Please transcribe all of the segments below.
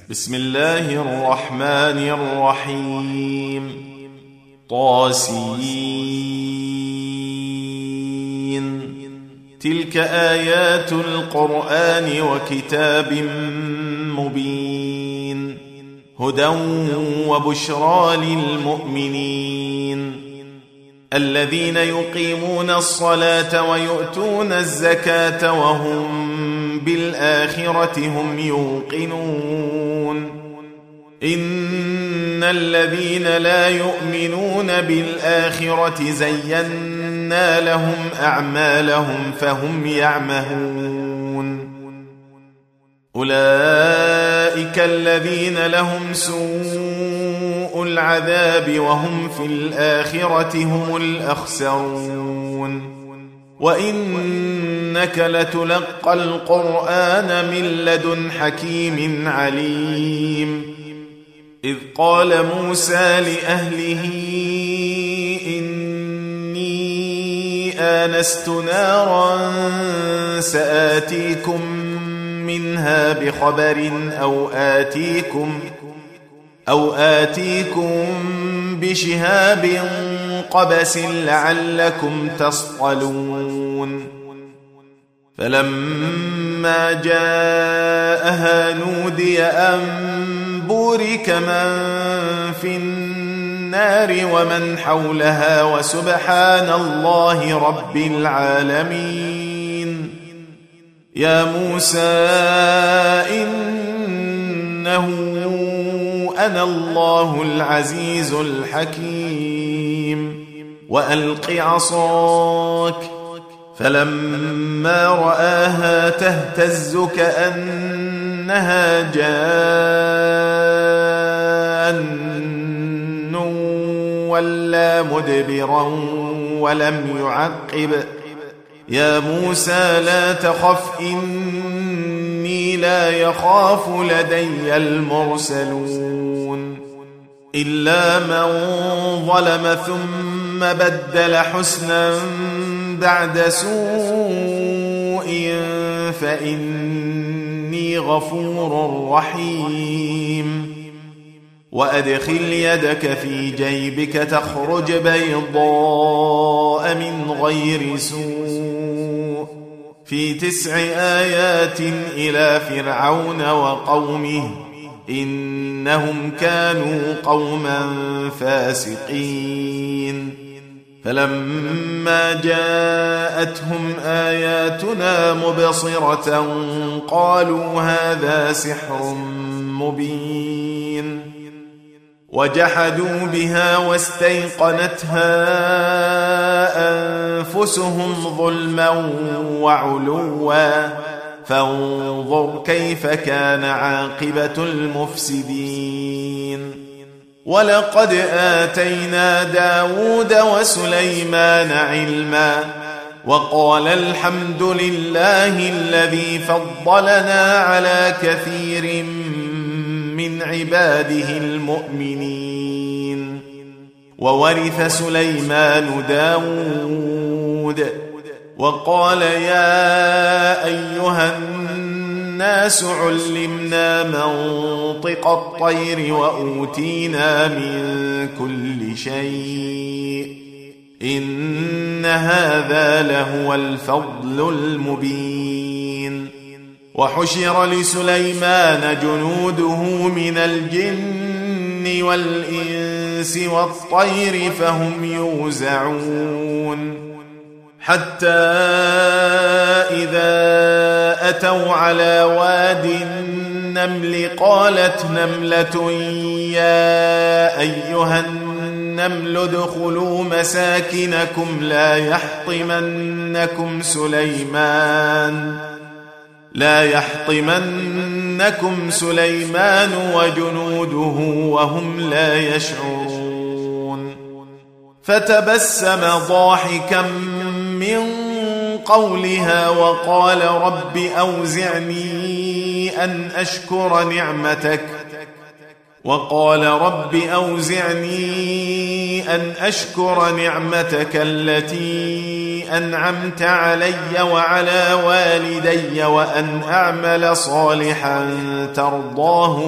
بسم الله الرحمن الرحيم طاسين تلك آيات القرآن وكتاب مبين هدى وبشرى للمؤمنين الذين يقيمون الصلاة ويؤتون الزكاة وهم بالآخرة هم يوقنون إن الذين لا يؤمنون بالآخرة زينا لهم أعمالهم فهم يعمهون أولئك الذين لهم سوء العذاب وهم في الآخرة هم الأخسرون وإنك لتلقى القرآن من لدن حكيم عليم إذ قال موسى لأهله إني آنست نارا سآتيكم منها بخبر أو آتيكم بشهاب قبس لعلكم تصطلون فلما جاءها نودي أن بورك من في النار ومن حولها وسبحان الله رب العالمين يا موسى إنه أنا الله العزيز الحكيم وألق عصاك فلما رآها تهتز كأنها جان ولا مدبرا ولم يعقب يا موسى لا تخف إني لا يخاف لدي المرسلون إلا من ظلم ثم بدل حسنا بعد سوء فإني غفور رحيم وأدخل يدك في جيبك تخرج بيضاء من غير سوء في 9 آيات إلى فرعون وقومه إنهم كانوا قوما فاسقين فلما جاءتهم آياتنا مبصرة قالوا هذا سحر مبين وجحدوا بها واستيقنتها أنفسهم ظلما وعلوا فانظر كيف كان عاقبة المفسدين ولقد آتينا داود وسليمان علما وقال الحمد لله الذي فضلنا على كثير من عباده المؤمنين وورث سليمان داود وقال يا أيها الناس علمنا منطق الطير وأوتينا من كل شيء إن هذا لهو الفضل المبين وحشر لسليمان جنوده من الجن والإنس والطير فهم يوزعون حتى إذا أتوا على واد النمل قالت نملة يا أيها النمل ادخلوا مساكنكم لا يحطمنكم سليمان وجنوده وهم لا يشعرون فتبسم ضاحكا من قولها وقال رب أوزعني أن أشكر نعمتك وقال رب أوزعني أن أشكر نعمتك التي أنعمت علي وعلى والدي وأن أعمل صالحا ترضاه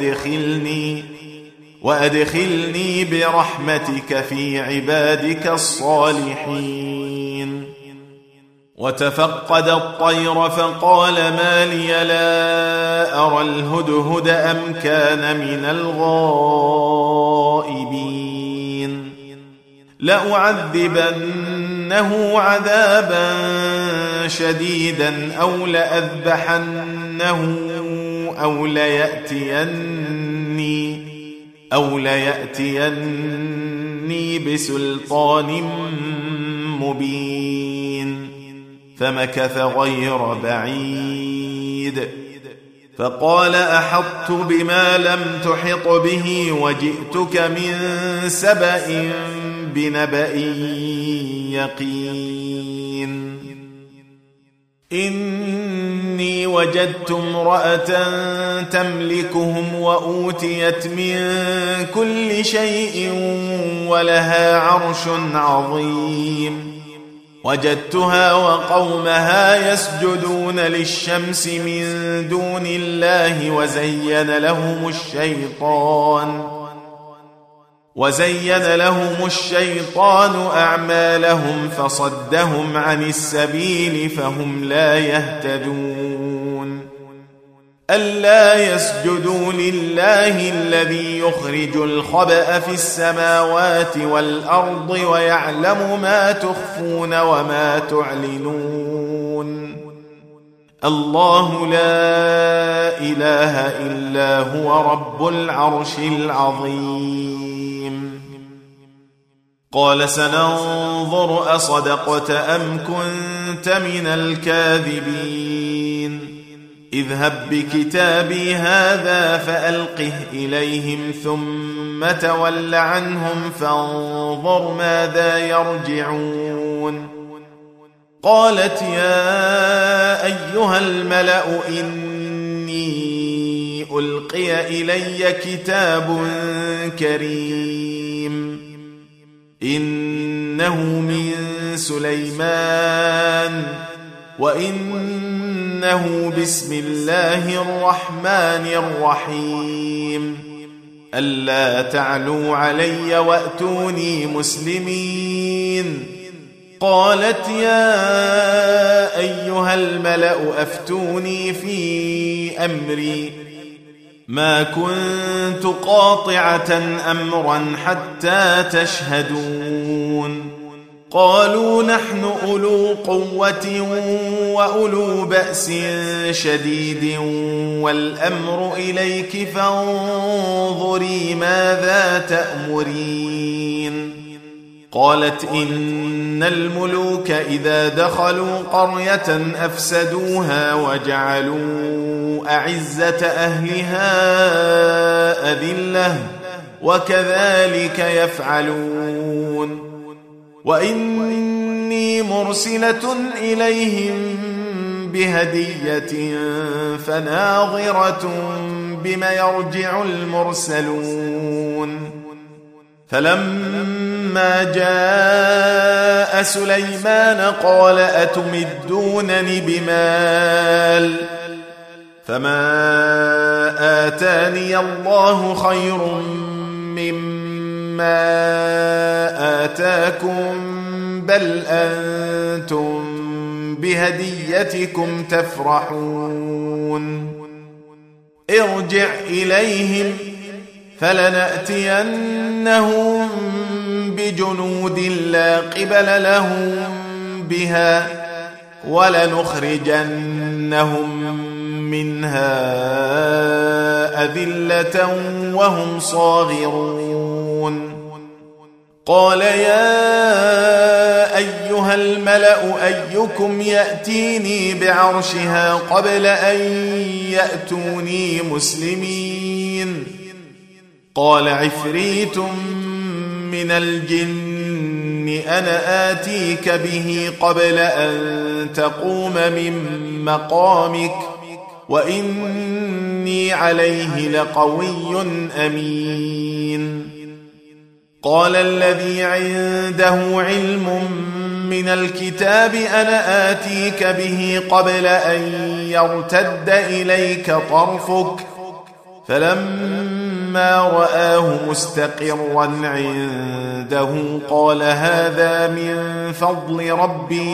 وأدخلني برحمتك في عبادك الصالحين. وتفقد الطير فقال ما لي لا أرى الهدهد أم كان من الغائبين لأعذبنه عذابا شديدا أو ليأتيني بسلطان مبين. فمكث غير بعيد فقال أحطت بما لم تحط به وجئتك من سبأ بنبأ يقين. إني وجدت امرأة تملكهم وأوتيت من كل شيء ولها عرش عظيم. وجدتها وقومها يسجدون للشمس من دون الله وزين لهم الشيطان أعمالهم فصدهم عن السبيل فهم لا يهتدون. ألا يسجدوا لله الذي يخرج الخبأ في السماوات والأرض ويعلم ما تخفون وما تعلنون. الله لا إله إلا هو رب العرش العظيم. قال سننظر أصدقت أم كنت من الكاذبين. اذهب بكتابي هذا فألقه إليهم ثم تول عنهم فانظر ماذا يرجعون. قالت يا أيها الملأ إني ألقي إلي كتاب كريم إنه من سليمان وإنه بسم الله الرحمن الرحيم. ألا تعلوا علي وأتوني مسلمين. قالت يا أيها الملأ أفتوني في أمري ما كنت قاطعة أمرا حتى تشهدون. قالوا نحن أولو قوة وأولو بأس شديد والأمر إليك فانظري ماذا تأمرين. قالت إن الملوك إذا دخلوا قرية أفسدوها وجعلوا أعزة أهلها أذلة وكذلك يفعلون. وإني مرسلة إليهم بهدية فناظرة بما يرجع المرسلون. فلما جاء سليمان قال أتمدونني بمال فما آتاني الله خير مما آتاكم بل أنتم بهديتكم تفرحون. ارجع إليهم فلنأتينهم بجنود لا قبل لهم بها ولنخرجنهم منها أذلة وهم صاغرون. قال يا أيها الملأ أيكم يأتيني بعرشها قبل أن يأتوني مسلمين. قال عفريت من الجن أنا آتيك به قبل أن تقوم من مقامك وإني عليه لقوي أمين. قال الذي عنده علم من الكتاب أنا آتيك به قبل أن يرتد إليك طرفك فلما رآه مستقرا عنده قال هذا من فضل ربي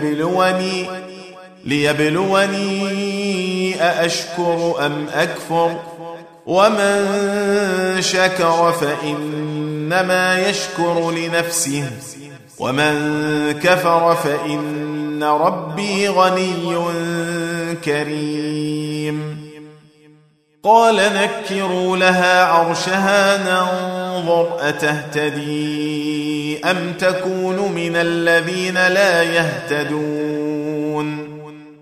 ليبلوني أأشكر أم أكفر ومن شكر فإنما يشكر لنفسه ومن كفر فإن ربي غني كريم. قال نكروا لها عرشها ننظر أتهتدي أم تكون من الذين لا يهتدون.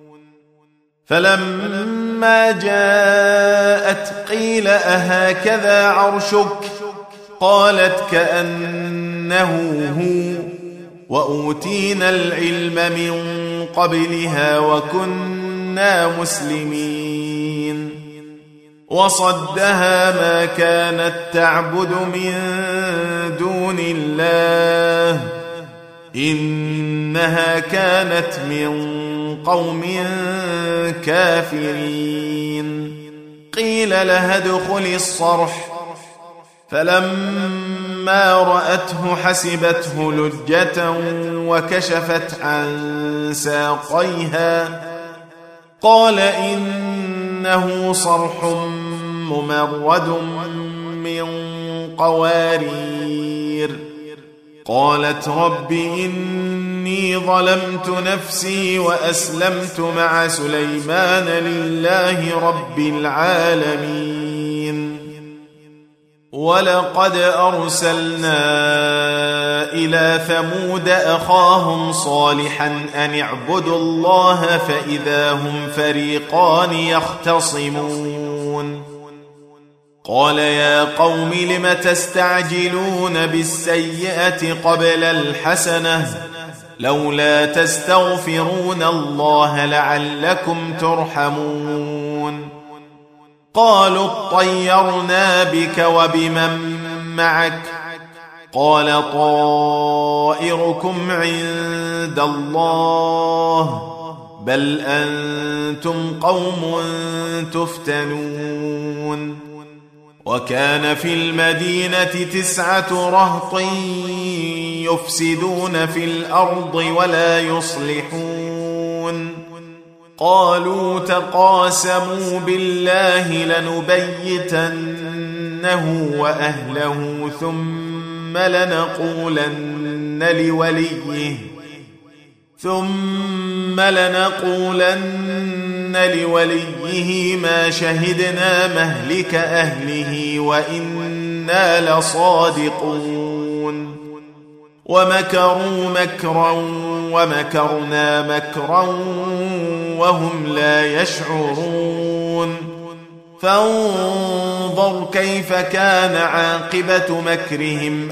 فلما جاءت قيل أهكذا عرشك قالت كأنه هو وأوتينا العلم من قبلها وكنا مسلمين. وصدها ما كانت تعبد من دون الله إنها كانت من قوم كافرين. قيل لها ادخل الصرح فلما رأته حسبته لجة وكشفت عن ساقيها قال إنه صرح ممرد من قوارير. قالت رب إني ظلمت نفسي وأسلمت مع سليمان لله رب العالمين. ولقد أرسلنا إلى ثمود أخاهم صالحا أن اعبدوا الله فإذا هم فريقان يختصمون. قال يا قوم لم تستعجلون بالسيئة قبل الحسنة لولا تستغفرون الله لعلكم ترحمون. قالوا اطيرنا بك وبمن معك قال طائركم عند الله بل أنتم قوم تفتنون. وكان في المدينة 9 رهط يفسدون في الأرض ولا يصلحون. قالوا تقاسموا بالله لنبيتنه وأهله ثم لنقولن لوليه ما شهدنا مهلك أهله وإنا لصادقون. ومكروا مكرا ومكرنا مكرا وهم لا يشعرون. فانظر كيف كان عاقبة مكرهم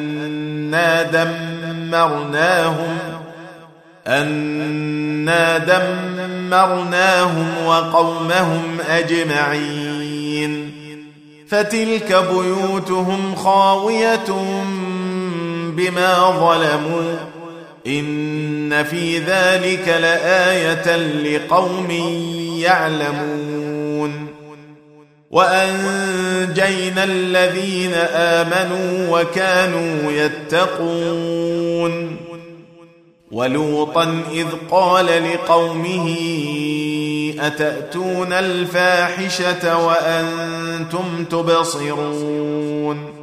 أنا دمرناهم وقومهم أجمعين. فتلك بيوتهم خاوية بما ظلموا إن في ذلك لآية لقوم يعلمون. وأنجينا الذين آمنوا وكانوا يتقون. ولوطا إذ قال لقومه أتأتون الفاحشة وأنتم تبصرون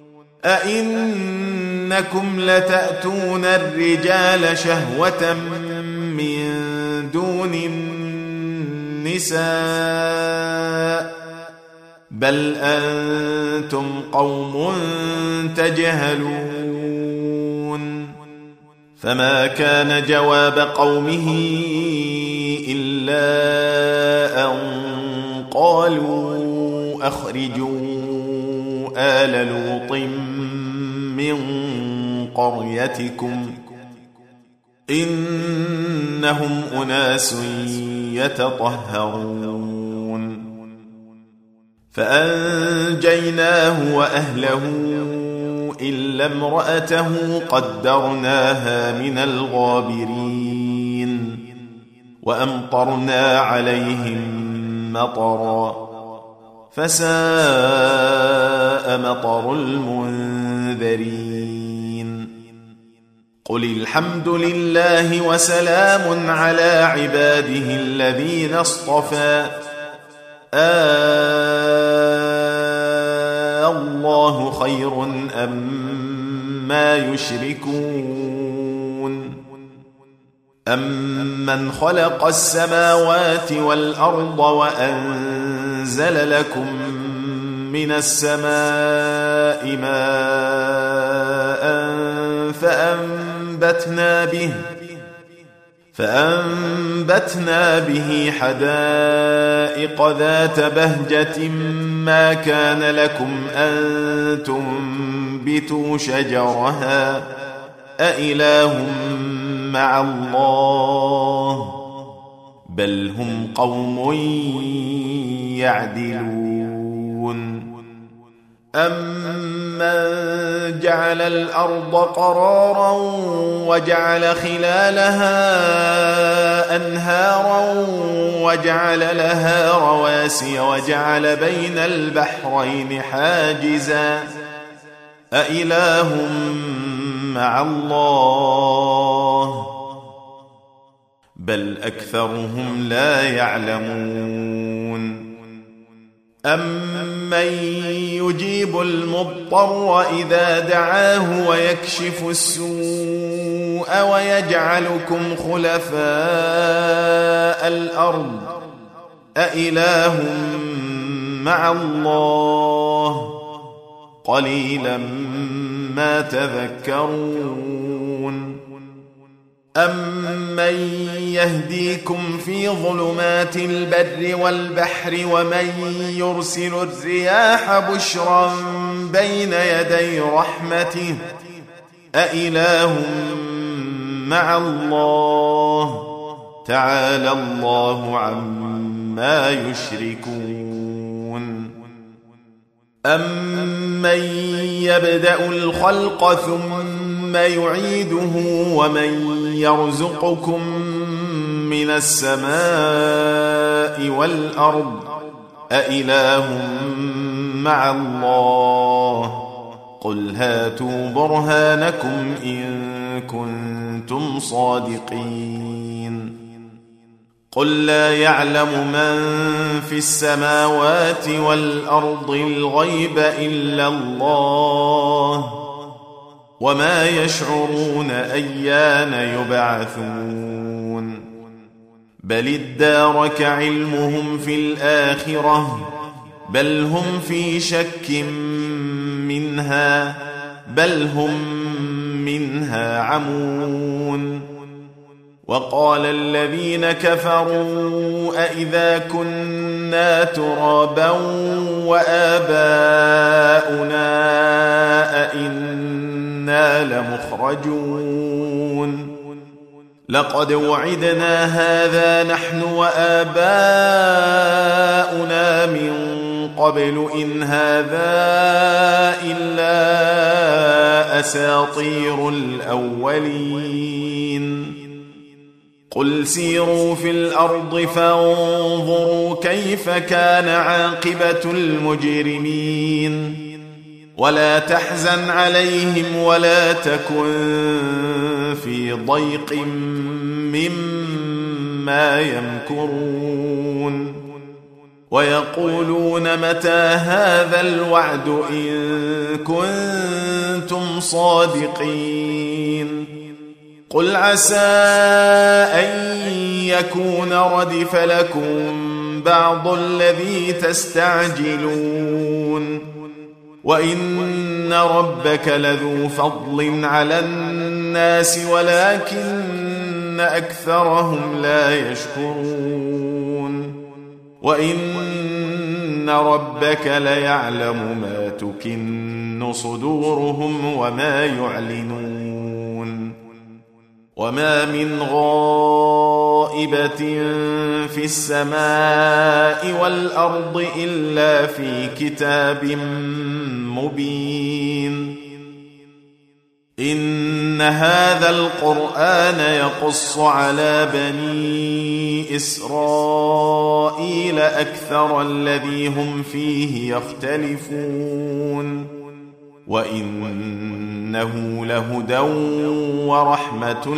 أئنكم لتأتون الرجال شهوة من دون النساء بل أنتم قوم تجهلون. فما كان جواب قومه إلا أن قالوا أخرجوا آل لوط من قريتكم إنهم أناس يتطهرون. فأنجيناه وأهله إلا امرأته قدرناها من الغابرين وأمطرنا عليهم مطرا فساء مطر المنذرين قل الحمد لله وسلام على عباده الذين اصطفى الله خير أما يشركون أمن خلق السماوات والأرض وأنزل لكم من السماء ماء فأنبتنا به حدائق ذات بهجة ما كان لكم أن تنبتوا شجرها أإله مع الله بل هم قوم يعدلون أمن جعل الأرض قرارا وجعل خلالها أنهارا وجعل لها رواسي وجعل بين البحرين حاجزا أإله مع الله بل أكثرهم لا يعلمون أمن يجيب المضطر إذا دعاه ويكشف السوء ويجعلكم خلفاء الأرض أإله مع الله قليلا ما تذكرون أمن يهديكم في ظلمات البر والبحر ومن يرسل الرياح بشرا بين يدي رحمته أإله مع الله تعالى الله عما يشركون أمن يبدأ الخلق ثم يعيده ومن يرزقكم من السماء والأرض أإله مع الله قل هاتوا برهانكم إن كنتم صادقين قل لا يعلم من في السماوات والأرض الغيب إلا الله وما يشعرون أيان يبعثون بل ادارك علمهم في الآخرة بل هم في شك منها بل هم منها عمون وقال الذين كفروا أئذا كنا ترابا وآباؤنا أئنا لمخرجون لقد وعدنا هذا نحن وآباؤنا من قبل إن هذا إلا أساطير الأولين قل سيروا في الأرض فانظروا كيف كان عاقبة المجرمين ولا تحزن عليهم ولا تكن في ضيق مما يمكرون ويقولون متى هذا الوعد إن كنتم صادقين قل عسى أن يكون ردف لكم بعض الذي تستعجلون وإن ربك لذو فضل على الناس ولكن أكثرهم لا يشكرون وإن ربك ليعلم ما تكن صدورهم وما يعلنون وما من غائبة غائبة في السماء والأرض إلا في كتاب مبين إن هذا القرآن يقص على بني إسرائيل أكثر الذي هم فيه يختلفون وإنه لهدى ورحمة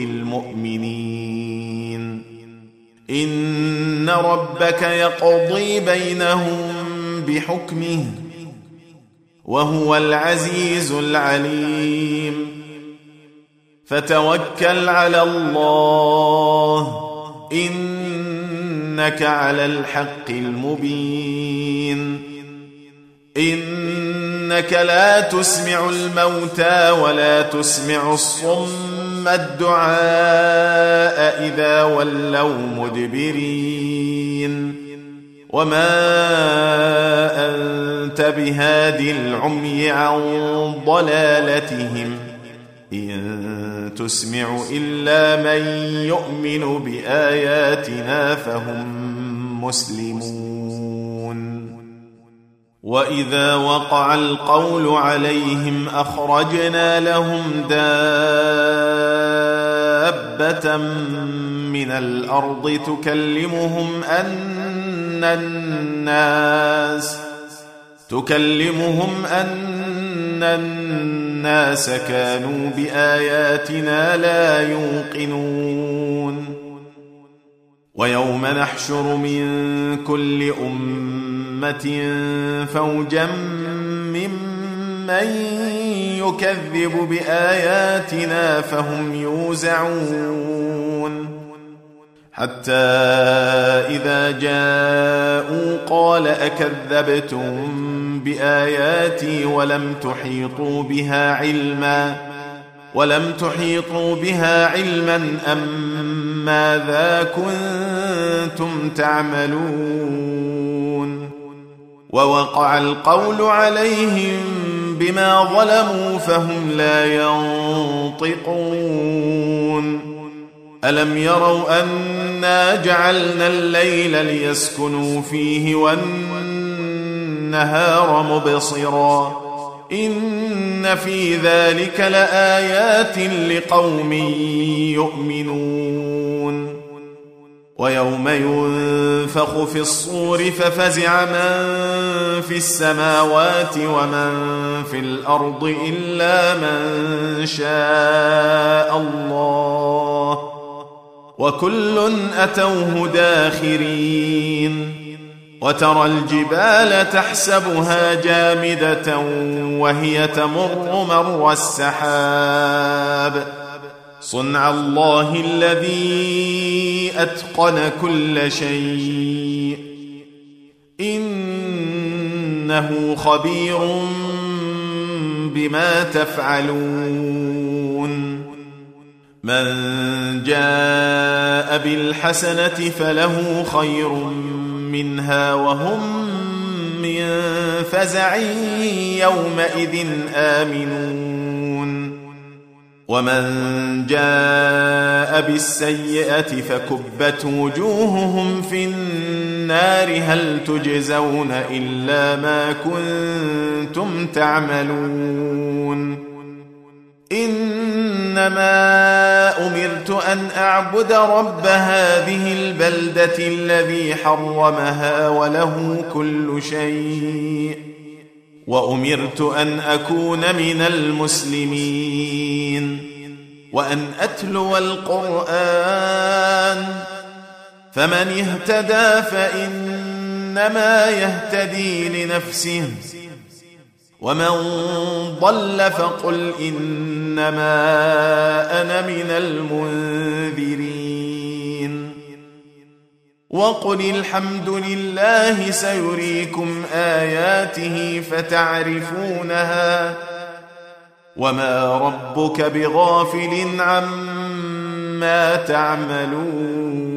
للمؤمنين إن ربك يقضي بينهم بحكمه وهو العزيز العليم فتوكل على الله إنك على الحق المبين إنك لا تسمع الموتى ولا تسمع الصم الدعاء إذا ولوا مدبرين وما أنت بهادي العمي عن ضلالتهم إن تسمع إلا من يؤمن بآياتنا فهم مسلمون وإذا وقع القول عليهم أخرجنا لهم دابة من الأرض تكلمهم أن الناس كانوا بآياتنا لا يوقنون ويوم نحشر من كل أمة فوجا ممن يكذب بآياتنا فهم يوزعون حتى إذا جاءوا قال أكذبتم بآياتي ولم تحيطوا بها علما أم ماذا كنتم تعملون ووقع القول عليهم بما ظلموا فهم لا ينطقون ألم يروا أنا جعلنا الليل ليسكنوا فيه والنهار مبصرا إن في ذلك لآيات لقوم يؤمنون ويوم ينفخ في الصور ففزع من في السماوات ومن في الأرض إلا من شاء الله وكل أتوه داخرين وترى الجبال تحسبها جامدة وهي تمر مر السحاب صنع الله الذي أتقن كل شيء إنه خبير بما تفعلون من جاء بالحسنة فله خير منها وهم من فزع يومئذ آمنون ومن جاء بالسيئة فكبت وجوههم في النار هل تجزون إلا ما كنتم تعملون إنما أمرت أن أعبد رب هذه البلدة الذي حرمها وله كل شيء وأمرت أن أكون من المسلمين وأن أتلو القرآن فمن اهتدى فإنما يهتدي لنفسه ومن ضل فقل إنما أنا من المنذرين وقل الحمد لله سيريكم آياته فتعرفونها وما ربك بغافل عما تعملون